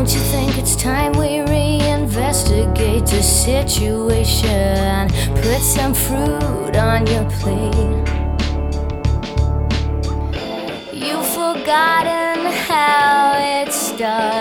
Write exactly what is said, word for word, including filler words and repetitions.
Don't you think it's time we reinvestigate the situation? Put some fruit on your plate. You've forgotten how it started.